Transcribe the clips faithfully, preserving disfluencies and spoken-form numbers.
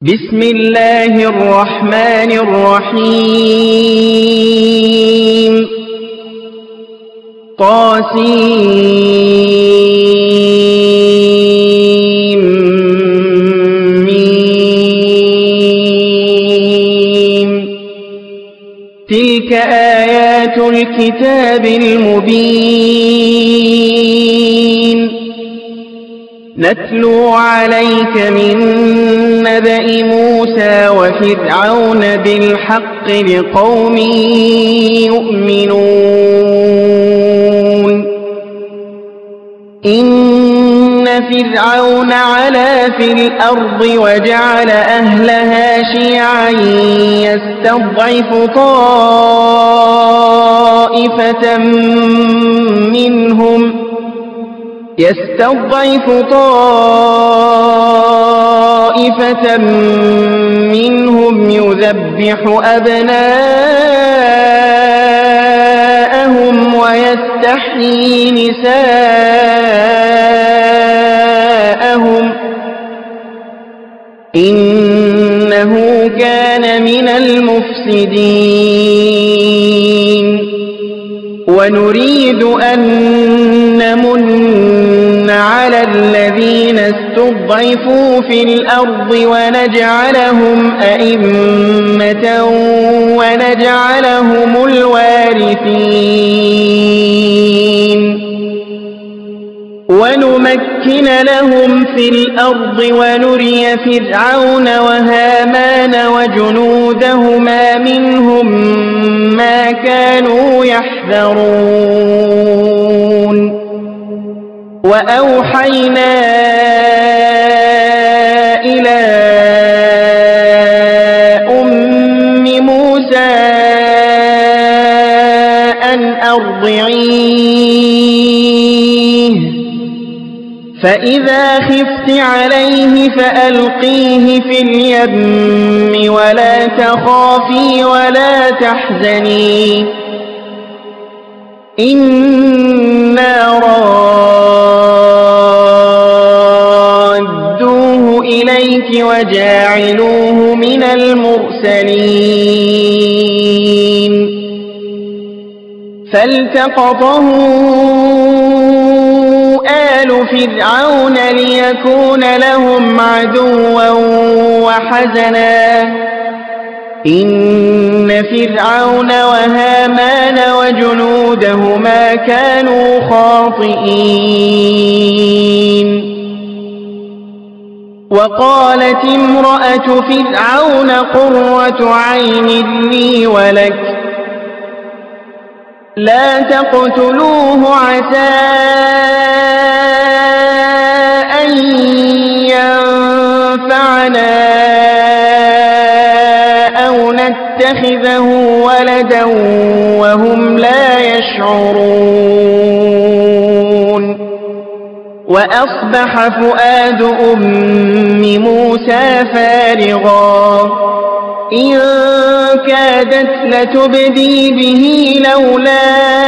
بسم الله الرحمن الرحيم طاسيم ميم تلك آيات الكتاب المبين نتلو عليك من نبأ موسى وفرعون بالحق لقوم يؤمنون إن فرعون علا في الأرض وجعل أهلها شيعا يستضعف طائفة منهم يستضعف طائفة منهم يذبح أبناءهم ويستحيي نساءهم إنه كان من المفسدين ونريد أن نمن على الذين استضعفوا في الأرض ونجعلهم أئمة ونجعلهم الوارثين ونمكن لهم في الأرض ونري فرعون وهامان وجنودهما منهم ما كانوا يحذرون وأوحينا إلى أم موسى أن أرضعيه فإذا خفت عليه فألقيه في اليم ولا تخافي ولا تحزني إنا رادوه إليك وجاعلوه من المرسلين فالتقطه آل فرعون ليكون لهم عدوا وحزنا إن فرعون وهامان وجنودهما كانوا خاطئين وقالت امرأة فرعون قرة عين لي ولك لا تقتلوه عسى أن ينفعنا أو نتخذه ولدا وهم لا يشعرون وأصبح فؤاد أم موسى فارغا إن كادت لتبدي به لولا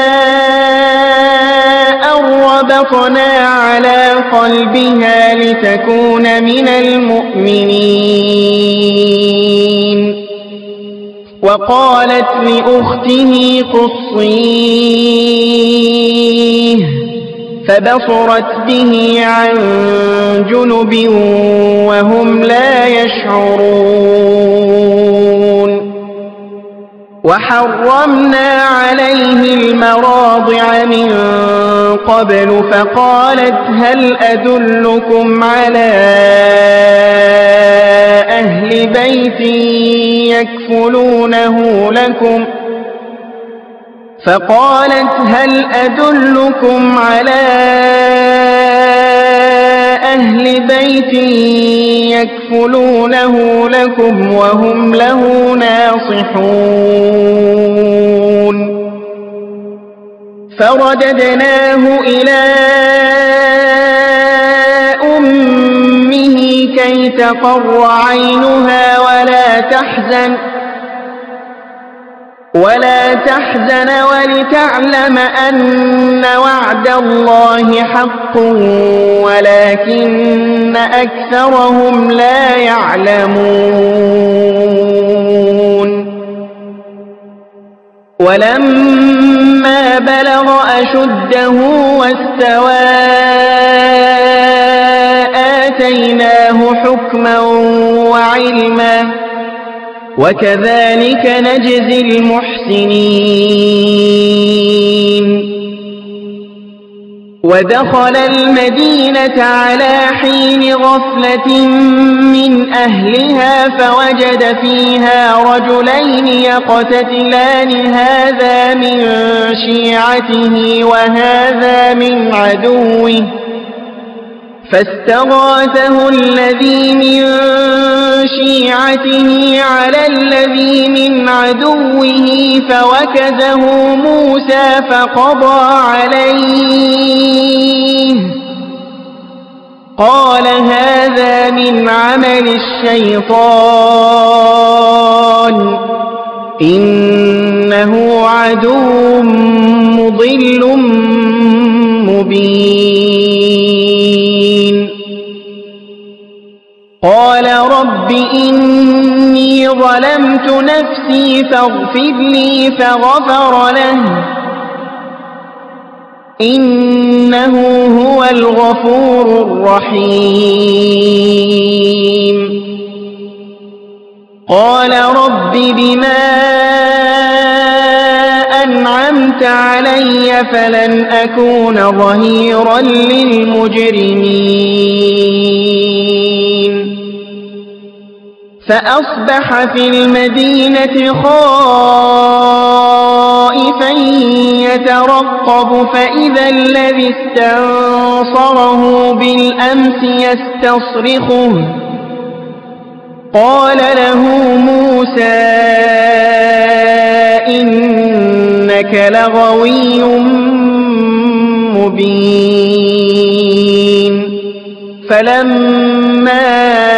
أن ربطنا على قلبها لتكون من المؤمنين وقالت لأخته قصيه فبصرت به عن جنب وهم لا يشعرون وحرمنا عليه المراضع من قبل فقالت هل أدلكم على أهل بيت يكفلونه لكم فقالت هل أدلكم على أهل بيت يكفلونه لكم وهم له ناصحون فرددناه إلى أمه كي تقر عينها ولا تحزن ولا تحزن ولتعلم أن وعد الله حق ولكن أكثرهم لا يعلمون ولما بلغ أشده واستوى آتيناه حكما وعلما وكذلك نجزي المحسنين ودخل المدينة على حين غفلة من أهلها فوجد فيها رجلين يقتتلان هذا من شيعته وهذا من عدوه فاستغاثه الذي من شيعته على الذي من عدوه فوكزه موسى فقضى عليه قال هذا من عمل الشيطان إنه عدو مضل مبين قال رب إني ظلمت نفسي فاغفر لي فغفر له إنه هو الغفور الرحيم قال رب بما أنعمت علي فلن أكون ظهيرا للمجرمين فأصبح في المدينة خائفا يترقب فإذا الذي استنصره بالأمس يستصرخه قال له موسى إنك لغوي مبين فلما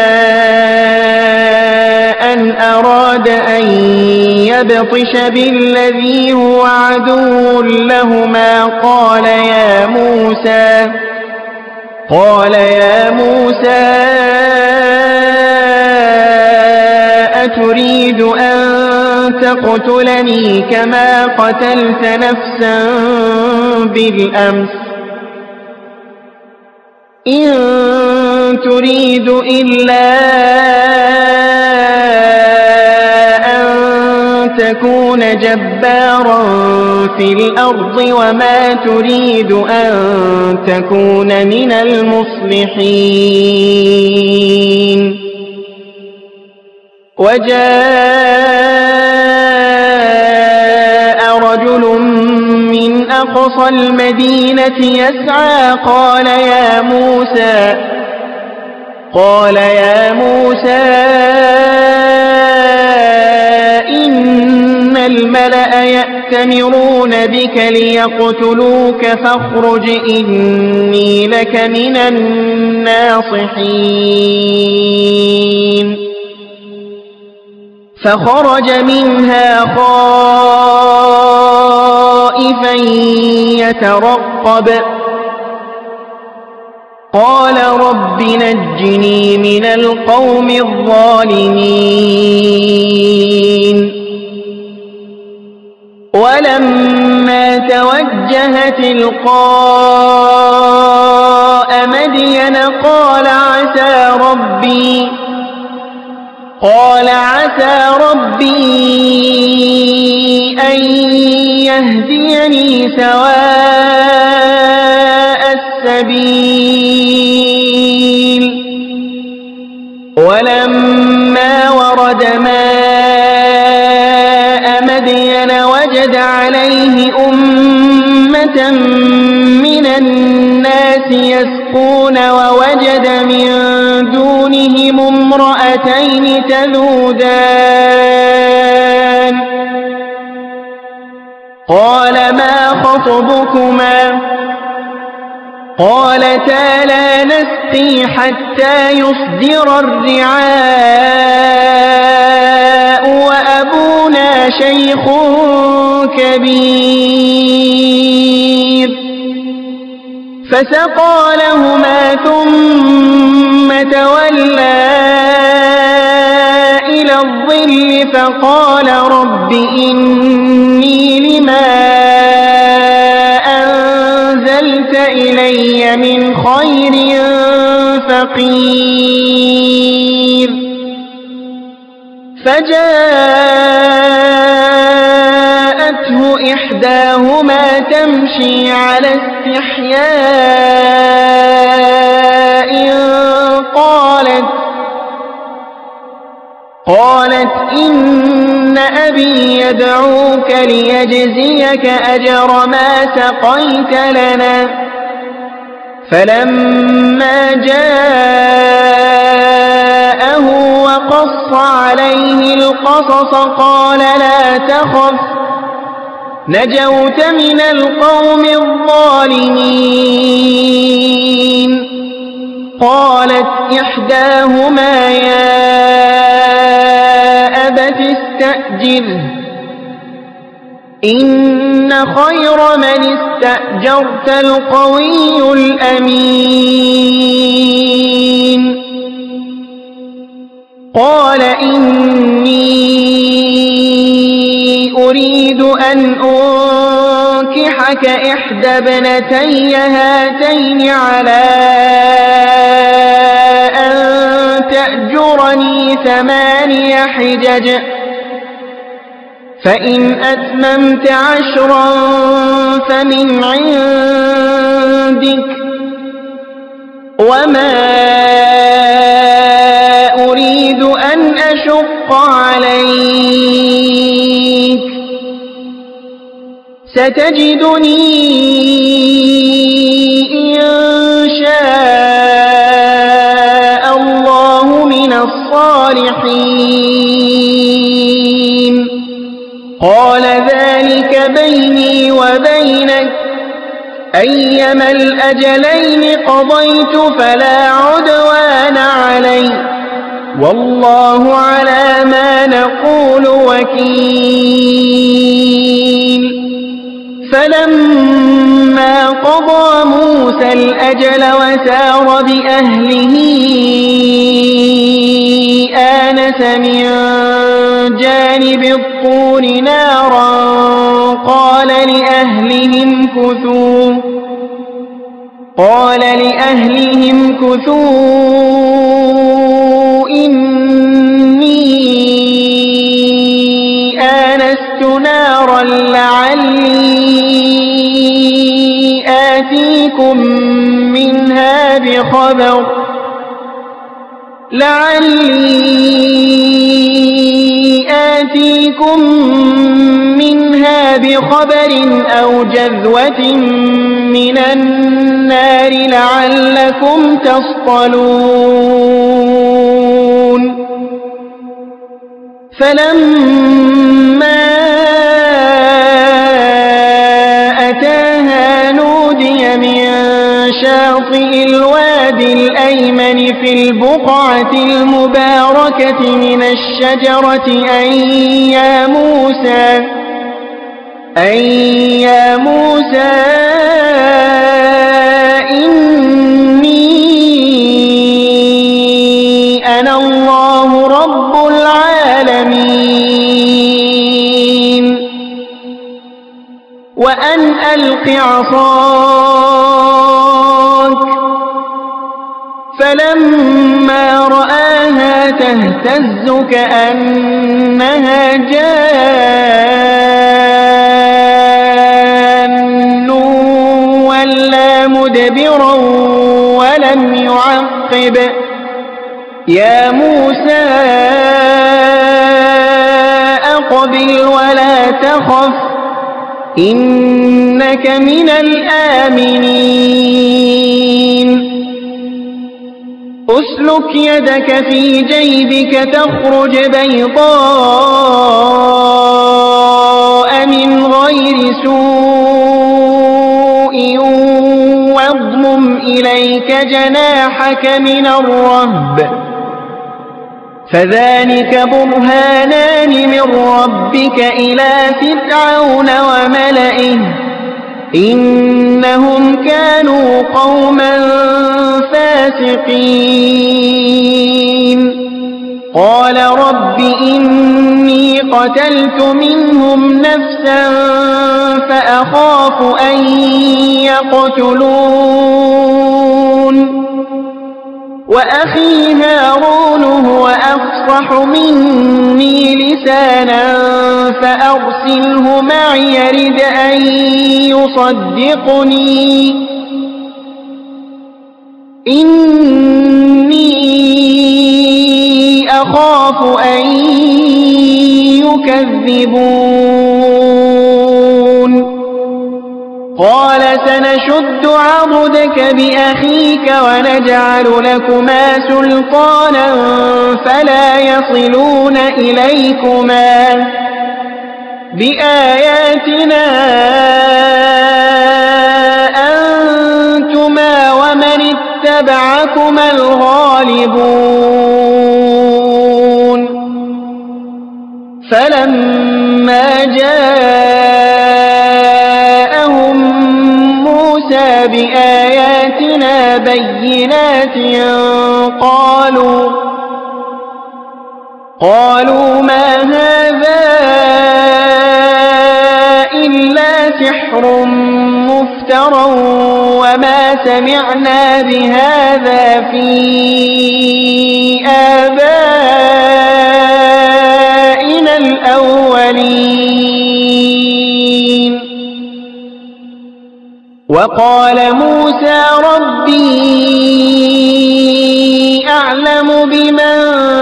أن أراد أن يبطش بالذي هو عدو لهما قال يا موسى قال يا موسى أتريد أن تقتلني كما قتلت نفسا بالأمس إن تريد إلا أن تكون جبارا في الأرض وما تريد أن تكون من المصلحين وجاء رجل من أقصى المدينة يسعى قال يا موسى قال يا موسى إن الملأ يأتمرون بك ليقتلوك فاخرج إني لك من الناصحين فخرج منها خائفا يترقب قال رب نجني من القوم الظالمين ولما توجه تلقاء مدين قال عسى ربي قال عسى ربي أن يهديني سواء السبيل ولما ورد ماء مدين وجد عليه أمة من الناس يسقون ووجد من دونهم امرأتين تذودان قال ما خطبكما قالتا لا نسقي حتى يصدر الرعاء وأبونا شيخ كبير فسقى لهما ثم تولى إلى الظل فقال رب إني لما أنزلت إلي من خير فقير فجاءته إحداهما تمشي على استحياء قالت قالت إن أبي يدعوك ليجزيك أجر ما سقيت لنا فلما جاءه وقص عليه القصص قال لا تخف نجوت من القوم الظالمين قالت إحداهما يا أبت استأجره إن خير من استأجرت القوي الأمين قال إني أريد أن أنكحك إحدى ابنتي هاتين على أن تأجرني ثماني حجج فإن أتممت عشرا فمن عندك وما أريد أن أشق عليك ستجدني إن شاء الله من الصالحين قال ذلك بيني وبينك أيما الأجلين قضيت فلا عدوان علي والله على ما نقول وكيل فلما قضى موسى الأجل وسار بأهله آنس من جانب الطور نارا قال لأهلهم كثوا قال لأهلهم كثوا إني آنست نارا لعلي آتيكم منها بخبر لعلي آتيكم منها بخبر أو جذوة من النار لعلكم تصطلون فلما أتاها نودي من شاطئ الوادي الأيمن في البقعة المباركة من الشجرة أن يا موسى أن يا موسى إني أنا الله رب العالمين وأن ألق عصاك فلما رآها تهتز كأنها جان ولا مدبرا ولم يعقب يا موسى أقبل ولا تخف إنك من الآمنين أسلك يدك في جيبك تخرج بيضاء من غير سوء واضمم إليك جناحك من الرهب فذلك برهانان من ربك إلى فرعون وملئه إنهم كانوا قوما فاسقين قال رب إني قتلت منهم نفسا فأخاف أن يقتلون وأخي هارون هو أفصح مني لسانا فأرسله معي يرد أن يصدقني إني أخاف أن يكذبون قال سنشد عضدك بأخيك ونجعل لكما سلطانا فلا يصلون إليكما بآياتنا أنتما ومن اتبعكما الغالبون فلما جاءهم موسى بآياتنا بينات قالوا قالوا ما هذا إلا سحر مفترى وما سمعنا بهذا في آبائنا الأولين وقال موسى ربي أعلم بمن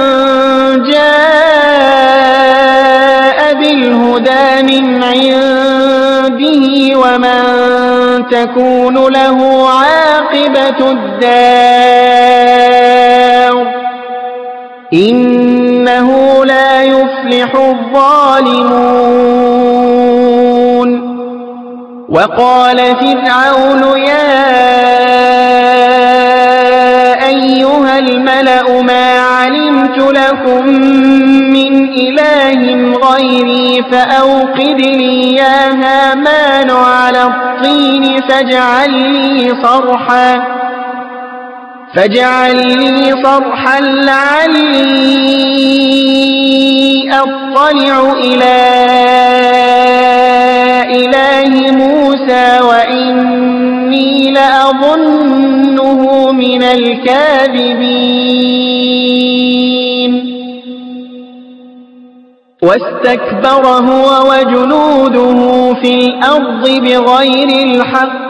جاء بالهدى من عنده ومن تكون له عاقبة الدار إنه لا يفلح الظالمون وقال فرعون يا أيها الملأ ما علمت لكم من إله غيري فأوقد لي يا هامان على الطين فاجعل لي صرحا فاجعل لي صرحا لعلي أطلع إلى إله موسى وإني لأظنه من الكاذبين واستكبر هو وجنوده في الأرض بغير الحق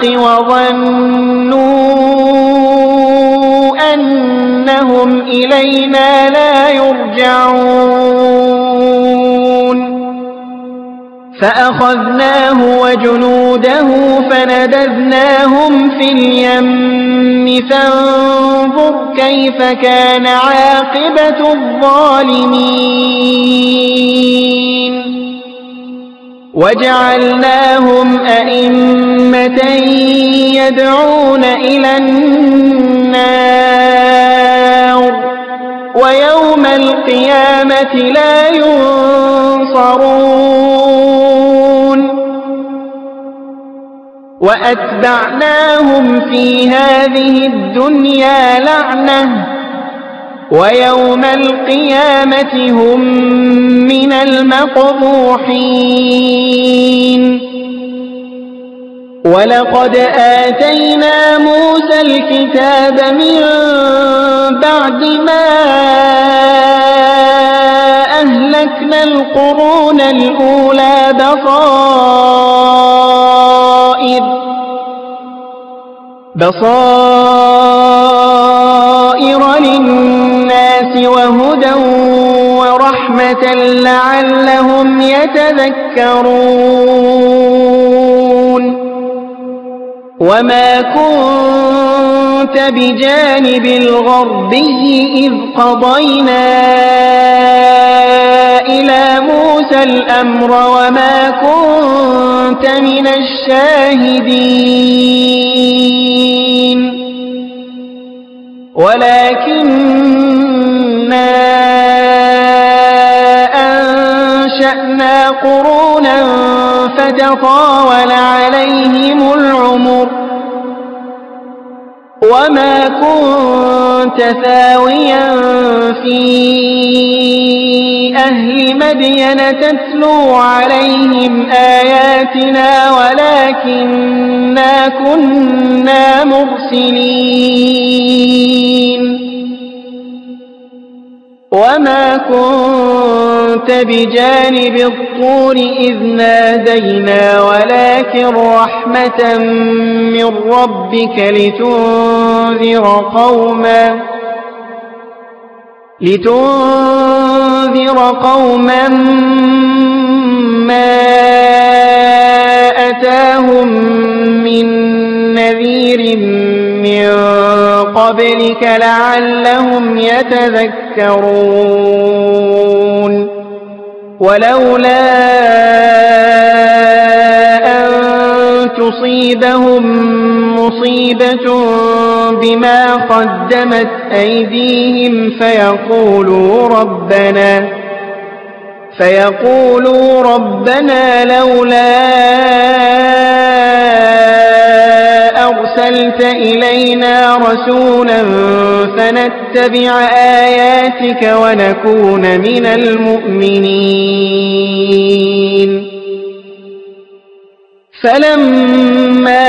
وظنوا أنهم إلينا لا يرجعون فأخذناه وجنوده فنبذناهم في اليم فانظر كيف كان عاقبة الظالمين وجعلناهم أئمة يدعون إلى النار ويوم القيامة لا ينصرون وأتبعناهم في هذه الدنيا لعنة ويوم القيامة هم من المقبوحين ولقد آتينا موسى الكتاب من بعد ما أهلكنا القرون الأولى بصائر بصائر للناس وهدى ورحمة لعلهم يتذكرون وما كنت بجانب الغربي إذ قضينا إلى موسى الأمر وما كنت من الشاهدين ولكننا قرونا فتطاول عليهم العمر وما كنت ثاويا في أهل مدين تتلو عليهم آياتنا ولكننا كنا مرسلين وما كنت بجانب الطور إذ نادينا ولكن رحمة من ربك لتنذر قوما لتنذر قوما ما أتاهم من نذير من قبلك لعلهم يتذكرون ولولا أن تصيبهم مصيبة بما قدمت أيديهم فيقولوا ربنا فيقولوا ربنا لولا أرسلت إلينا رسولا فنتبع آياتك ونكون من المؤمنين فلما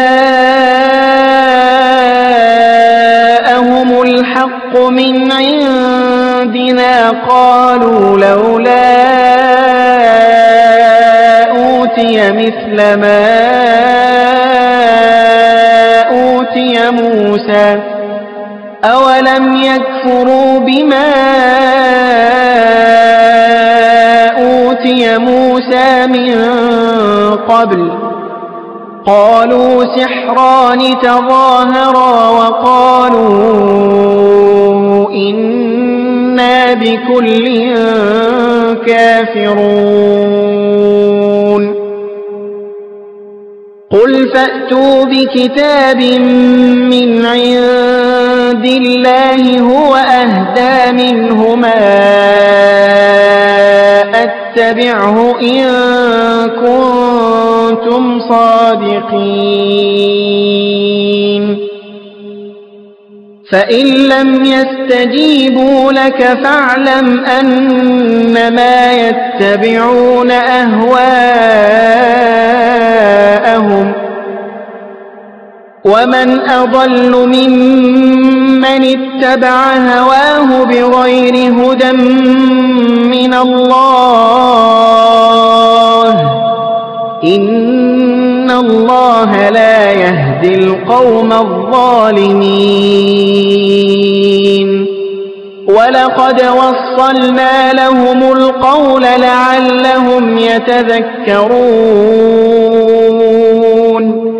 جاءهم الحق من عندنا قالوا لولا أوتي مثل ما أوتي موسى أولم يكفروا بما أوتي موسى من قبل قالوا سحران تظاهرا وقالوا إنا بكل كافرون قل فأتوا بكتاب من عند الله هو أهدى منهما أتبعه إن كنتم صادقين فإن لم يستجيبوا لك فاعلم أنما يتبعون أهواءهم ومن أضل ممن اتبع هواه بغير هدى من الله إن الله لا يهدي القوم الظالمين ولقد وصلنا لهم القول لعلهم يتذكرون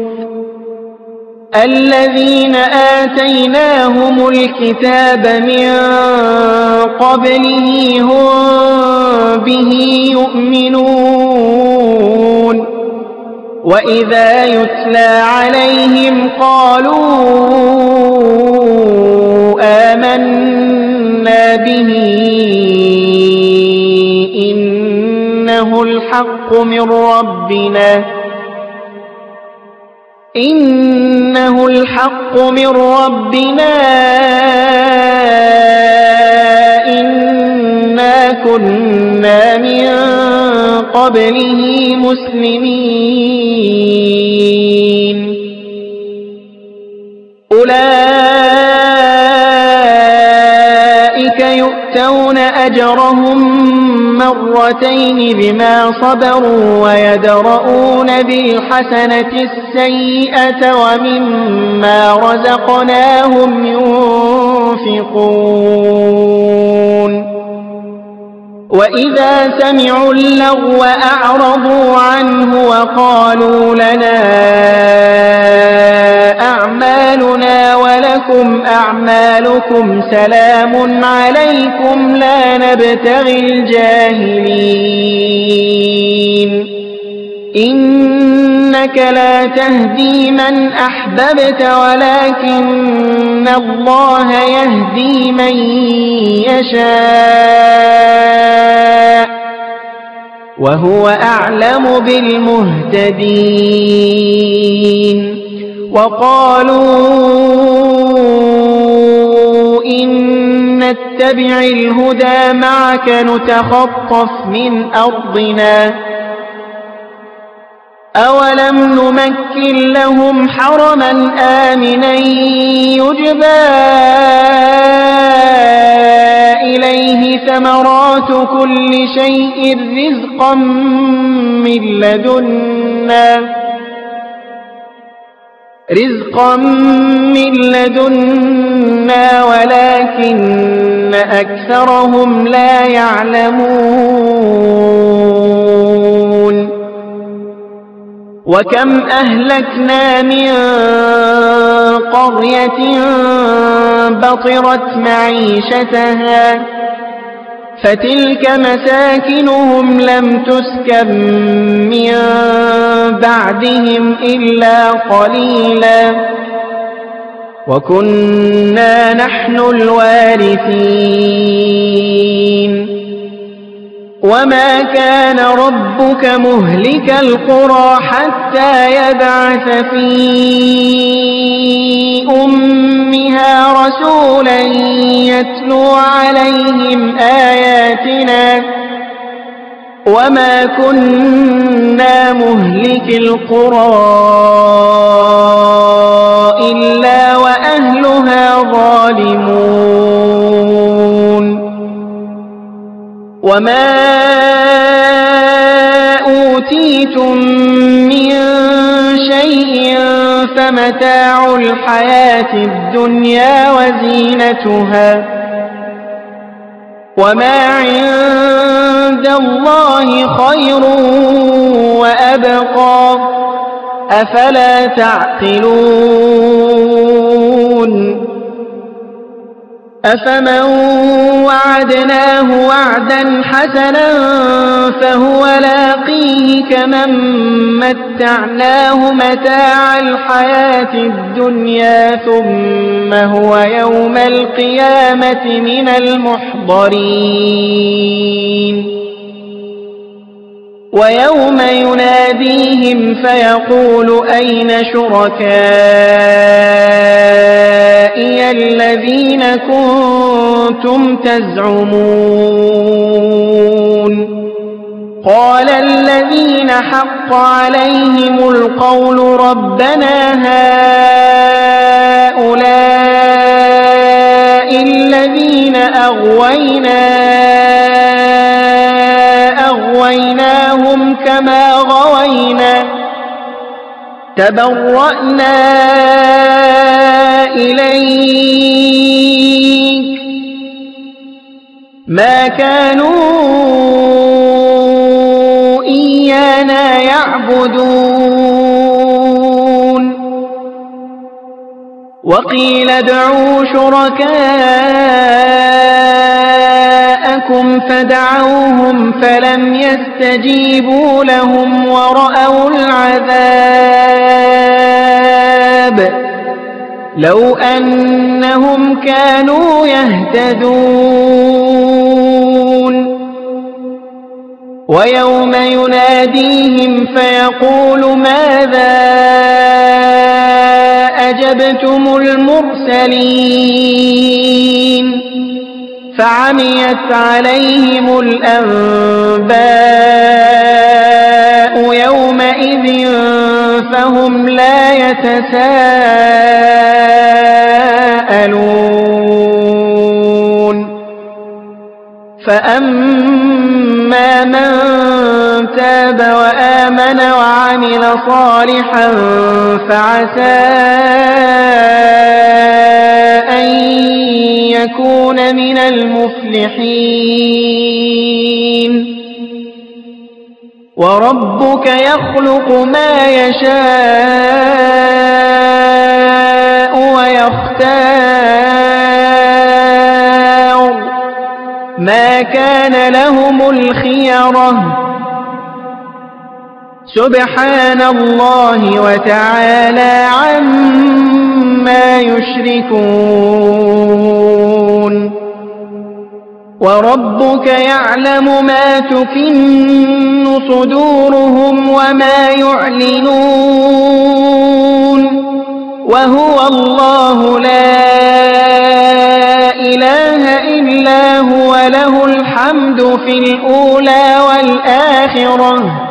الذين آتيناهم الكتاب من قبله هم به يؤمنون وإذا يتلى عليهم قالوا آمنا به إنه الحق من ربنا إنه الحق من ربنا إنا كنا من قبله مسلمين أولئك يؤتون أجرهم مرتين بما صبروا ويدرؤون بالحسنة السيئة ومما رزقناهم ينفقون وإذا سمعوا اللغو أعرضوا عنه وقالوا لنا أعمالنا ولكم أعمالكم سلام عليكم لا نبتغي الجاهلين إنك لا تهدي من أحببت ولكن الله يهدي من يشاء وهو أعلم بالمهتدين وقالوا إن نتبع الهدى معك نتخطف من أرضنا أولم نمكن لهم حرما آمنا يجبى إليه ثمرات كل شيء رزقا من لدنا رزقا من لدنا ولكن أكثرهم لا يعلمون وكم أهلكنا من قرية بطرت معيشتها فتلك مساكنهم لم تسكن من بعدهم إلا قليلا وكنا نحن الوارثين وما كان ربك مهلك القرى حتى يبعث في أمها رسولا يتلو عليهم آياتنا وما كنا مهلك القرى إلا وأهلها ظالمون وما أوتيتم من شيء فمتاع الحياة الدنيا وزينتها وما عند الله خير وأبقى أفلا تعقلون أفمن وعدناه وعدا حسنا فهو لاقيه كمن متعناه متاع الحياة الدنيا ثم هو يوم القيامة من المحضرين ويوم يناديهم فيقول أين شركائي الذين كنتم تزعمون قال الذين حق عليهم القول ربنا هؤلاء الذين أغوينا أغويناهم كما غوينا تبرأنا إليك ما كانوا إيانا يعبدون وقيل ادعوا شركاءكم فدعوهم فلم يستجيبوا لهم ورأوا العذاب لو أنهم كانوا يهتدون ويوم يناديهم فيقول ماذا أجبتم المرسلين فعميت عليهم الأنباء يومئذ فهم لا يتساءلون فأما من تاب وآمن وعمل صالحا فعسى أن يكون من المفلحين وربك يخلق ما يشاء ويختار ما كان لهم الخيرة سبحان الله وتعالى عما يشركون وربك يعلم ما تكن صدورهم وما يعلنون وهو الله لا إله إلا هو له الحمد في الأولى والآخرة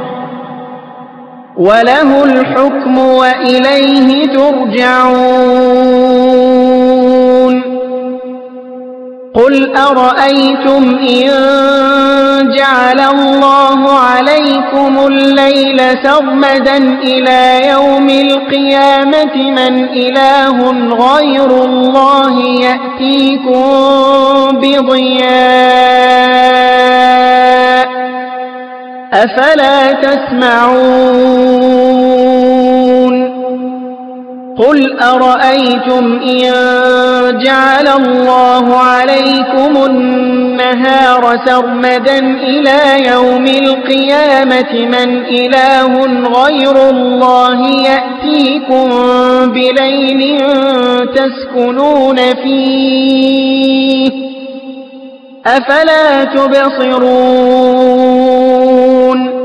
وله الحكم وإليه ترجعون قل أرأيتم إن جعل الله عليكم الليل سرمدا إلى يوم القيامة من إله غير الله يأتيكم بضياء أفلا تسمعون قل أرأيتم إن جعل الله عليكم النهار سرمدا إلى يوم القيامة من إله غير الله يأتيكم بليل تسكنون فيه أفلا تبصرون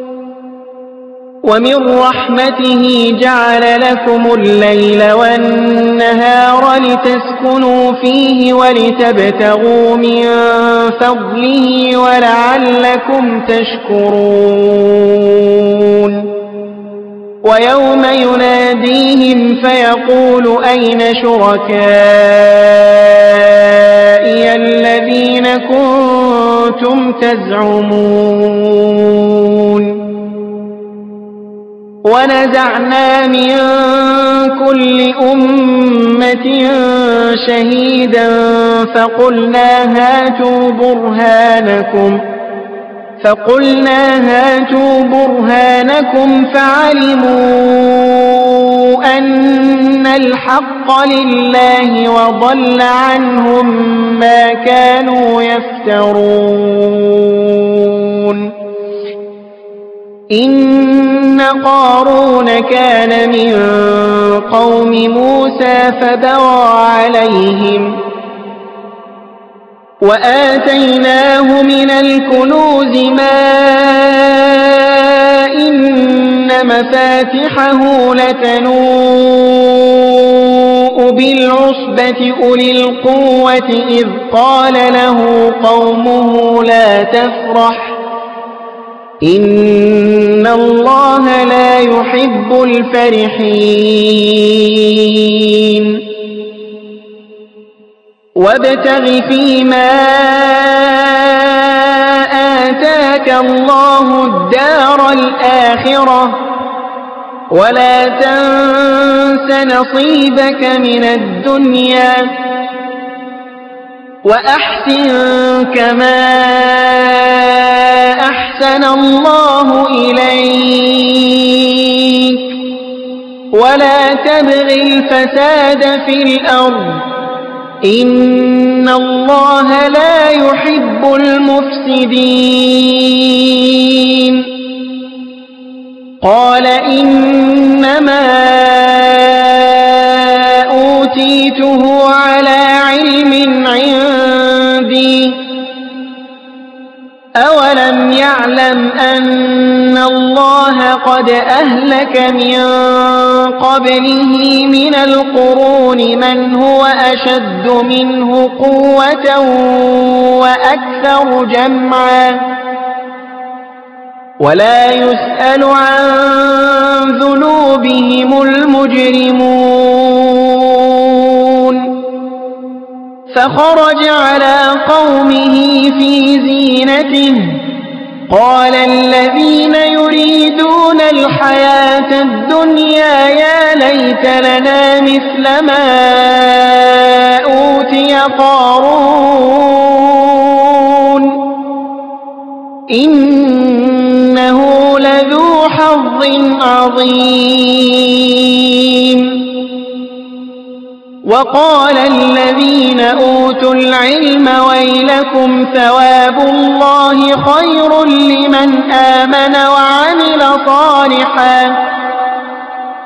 ومن رحمته جعل لكم الليل والنهار لتسكنوا فيه ولتبتغوا من فضله ولعلكم تشكرون ويوم يناديهم فيقول أين شركائي الذين كنتم تزعمون ونزعنا من كل أمة شهيدا فقلنا هاتوا برهانكم فقلنا هاتوا برهانكم فعلموا أن الحق لله وضل عنهم ما كانوا يفترون إن قارون كان من قوم موسى فبغى عليهم وآتيناه من الكنوز ما إن مفاتحه لتنوء بالعصبة أولي القوة إذ قال له قومه لا تفرح إن الله لا يحب الفرحين وابتغ فيما آتاك الله الدار الآخرة ولا تنس نصيبك من الدنيا وأحسن كما أحسن الله إليك ولا تبغ الفساد في الأرض إن الله لا يحب المفسدين قال إنما أوتيته على علم عندي أولم يعلم أن الله قد أهلك من قبله من القرون من هو أشد منه قوة وأكثر جمعا ولا يسأل عن ذنوبهم المجرمون فخرج على قومه في زينته قال الذين يريدون الحياة الدنيا يا ليت لنا مثل ما أوتي قارون إنه لذو حظ عظيم وقال الذين أوتوا العلم ويلكم ثواب الله خير لمن آمن وعمل صالحا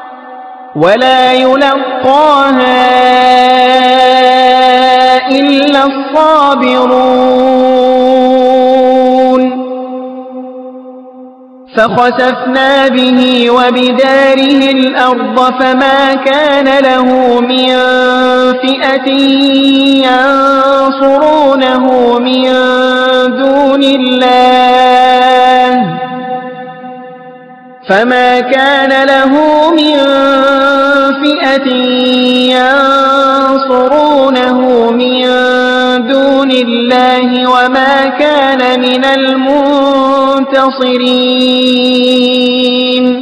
ولا يلقاها إلا إلا الصابرون فخسفنا به وبداره الأرض فما كان له من فئة ينصرونه من دون الله فما كان له من فئة ينصرونه من دون الله وما كان من المنتصرين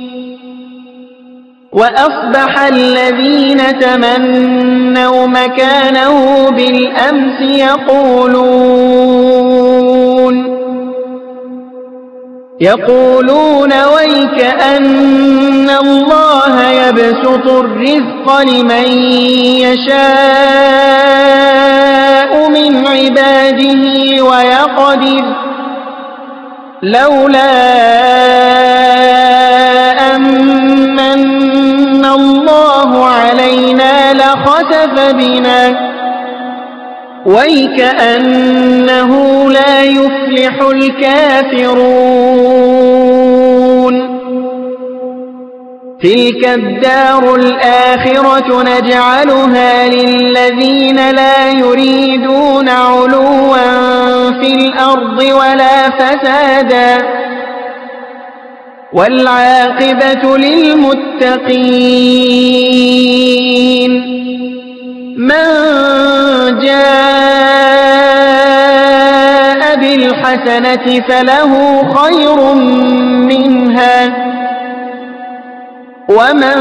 وأصبح الذين تمنوا مكانه بالأمس يقولون يقولون ويكأن الله يبسط الرزق لمن يشاء من عباده ويقدر لولا أمن الله علينا لخسف بنا ويكأنه لا يفلح الكافرون تلك الدار الآخرة نجعلها للذين لا يريدون علوا في الأرض ولا فسادا والعاقبة للمتقين من جاء بالحسنة فله خير منها ومن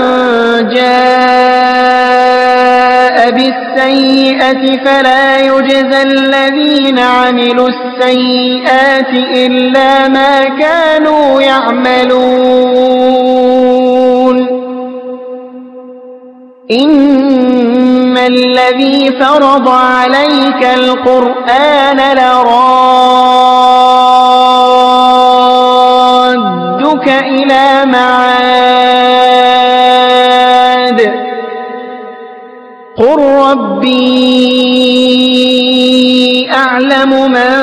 جاء بالسيئة فلا يجزى الذين عملوا السيئات إلا ما كانوا يعملون إن الذي فرض عليك القرآن لرادك إلى معاد قل ربي أعلم من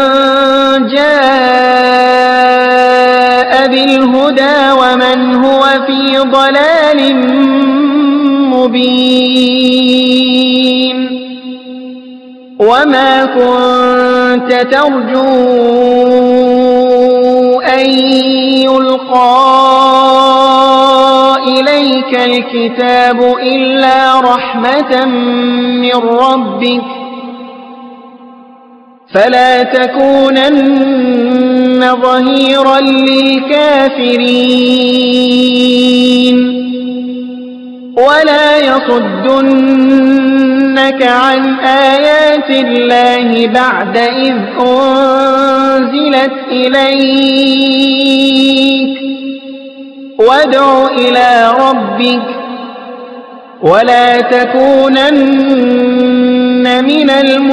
جاء بالهدى ومن هو في ضلال مبين وما كنت ترجو أن يلقى إليك الكتاب إلا رحمة من ربك فلا تكونن ظهيرا للكافرين ولا يصدنك عن آيات الله بعد إذ أنزلت إليك وادع إلى ربك ولا تكونن من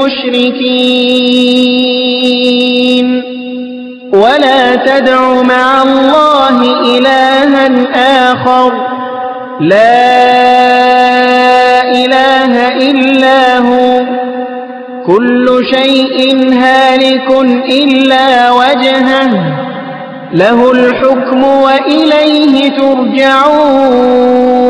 المشركين ولا تدع مع الله إلها آخر لا إله إلا هو كل شيء هالك إلا وجهه له الحكم وإليه ترجعون